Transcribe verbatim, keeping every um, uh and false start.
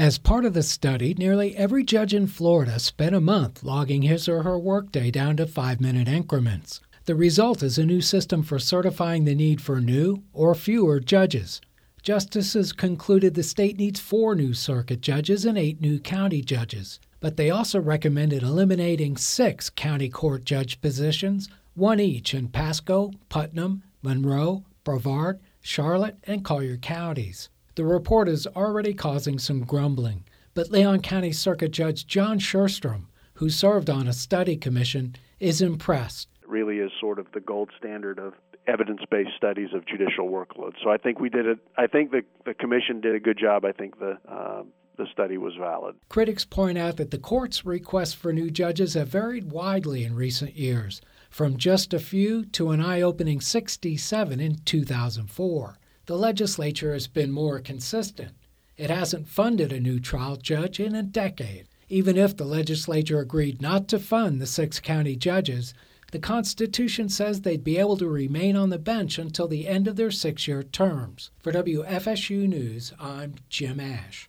As part of the study, nearly every judge in Florida spent a month logging his or her workday down to five-minute increments. The result is a new system for certifying the need for new or fewer judges. Justices concluded the state needs four new circuit judges and eight new county judges, but they also recommended eliminating six county court judge positions, one each in Pasco, Putnam, Monroe, Brevard, Charlotte, and Collier counties. The report is already causing some grumbling, but Leon County Circuit Judge John Sherstrom, who served on a study commission, is impressed. It really is sort of the gold standard of evidence-based studies of judicial workload. So I think we did it. I think the, the commission did a good job. I think the uh, the study was valid. Critics point out that the court's requests for new judges have varied widely in recent years, from just a few to an eye-opening sixty-seven in two thousand four. The legislature has been more consistent. It hasn't funded a new trial judge in a decade. Even if the legislature agreed not to fund the six county judges, the Constitution says they'd be able to remain on the bench until the end of their six-year terms. For W F S U News, I'm Jim Ash.